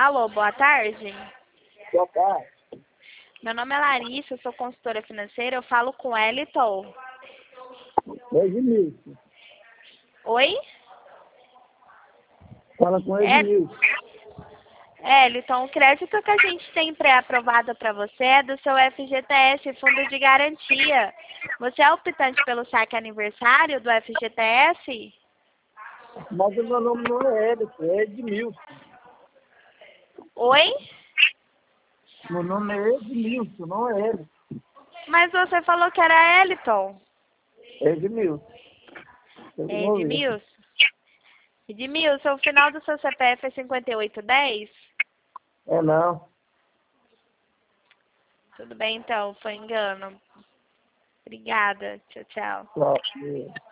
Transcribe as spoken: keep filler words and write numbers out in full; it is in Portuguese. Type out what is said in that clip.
Alô, boa tarde. Boa tarde. Meu nome é Larissa, eu sou consultora financeira, eu falo com Eliton. Edmilson. Oi? Fala com É, Edmilson. Eliton, o crédito que a gente tem pré-aprovado para você é do seu F G T S, Fundo de Garantia. Você é optante pelo saque aniversário do F G T S? Mas o meu nome não é Edson, é Edmilson. Oi? Meu nome é Edmilson, não é Edson. Mas você falou que era Eliton. É Edmilson. Eu É vou ver. Edmilson? Edmilson, o final do seu C P F é cinquenta e oito dez? É não. Tudo bem então, foi engano. Obrigada. Tchau, tchau. Tchau.